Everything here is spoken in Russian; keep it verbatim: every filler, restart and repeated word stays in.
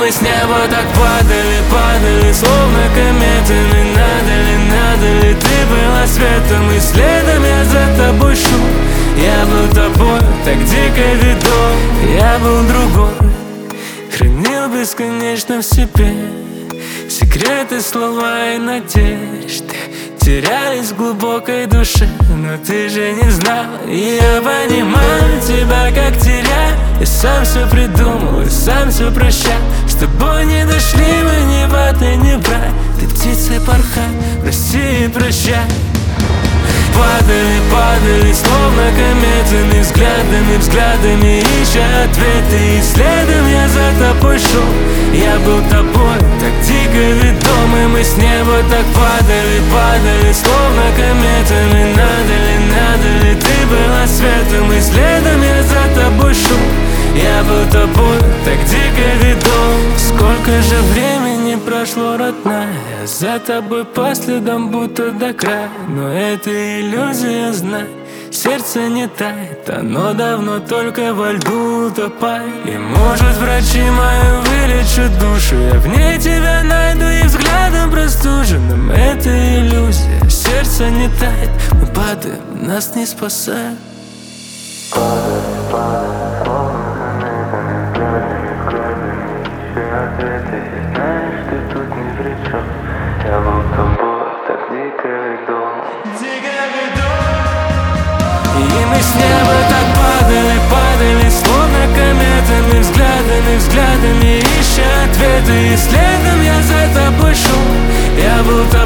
мы с неба так падали, падали, словно кометами. Надо ли, надо ли, ты была светом, и следом я за тобой шел. Я был тобой, так дико ведом. Я был другой, хранил бесконечно в себе секреты, слова и надежды терялись в глубокой душе, но ты же не знал. И я понимаю тебя, как теряю. Я сам все придумал и сам все прощал. С тобой не дошли мы ни в ад и ни в рай. Ты птицей порхай, прости и прощай. Падали, падали, словно кометами, взглядами, взглядами, ища ответы. И следом я за тобой шел. Я был тобой, так дико ведомы. Мы с неба так падали, падали, словно кометами. Надо ли, надо ли, ты была светом, и следом я за тобой шел. Я был тобой, так дико ведом. Сколько же времени прошло, родная, за тобой по следам будто до края. Но это иллюзия, знай, сердце не тает, оно давно только во льду утопает. И может врачи мою вылечат душу, я в ней тебя найду и взглядом простуженным. Это иллюзия, сердце не тает, мы падаем, нас не спасает. Падали, падали, словно кометами, взглядами, взглядами, ища ответы. И знаешь, ты тут ни при чем. Я был тобой, так дико ведом. Дико ведом. И мы с неба так падали, падали, словно кометами, взглядами, взглядами, ища ответы. И следом я за тобой шел. Я был тобой.